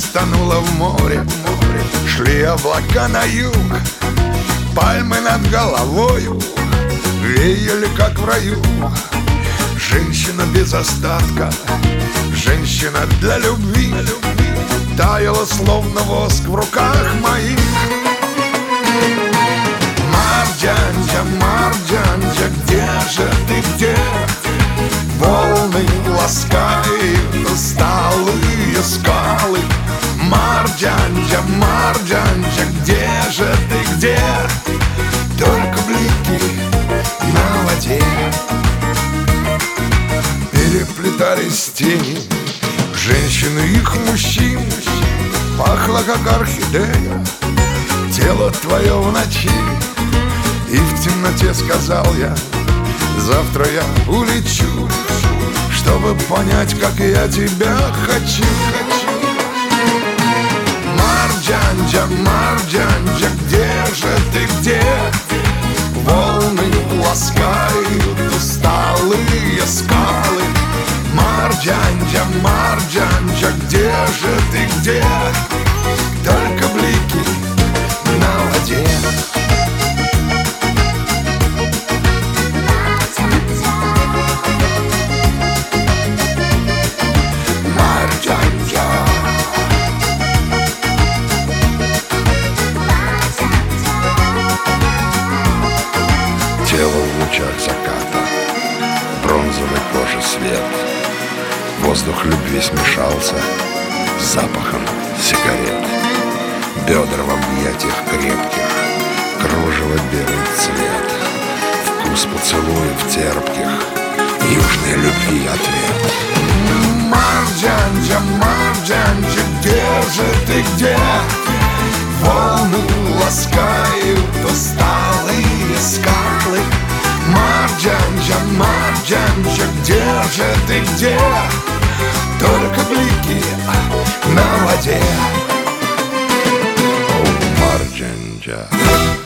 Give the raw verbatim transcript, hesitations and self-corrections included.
тонула в море. Шли облака на юг, пальмы над головою веяли, как в раю. Женщина без остатка, женщина для любви, таяла, словно воск в руках моих. Марджанджа, Марджанджа, где же ты, где? Волны ласкают усталые скалы. Марджанджа, Марджанджа, где же ты, где? Только блики на воде. Переплетались тени женщин и их мужчин. Пахло, как орхидея, тело твое в ночи. И в темноте сказал я: завтра я улечу, чтобы понять, как я тебя хочу. Марджанджа, Марджанджа, где же ты, где? Волны ласкают усталые скалы. Марджанджа, Марджанджа, где же ты, где? Только блики на воде. Тело в лучах заката, бронзовой кожи свет. Воздух любви смешался с запахом сигарет. Бедра в объятиях крепких, кружево белый цвет. Вкус поцелуев терпких, южной любви ответ. Марджанджа, Марджанджа, где же ты, где? Волны ласкают усталые скалы. Марджанджа, Марджанджа, где же ты, где? Только блики на воде. О, Марджанджа.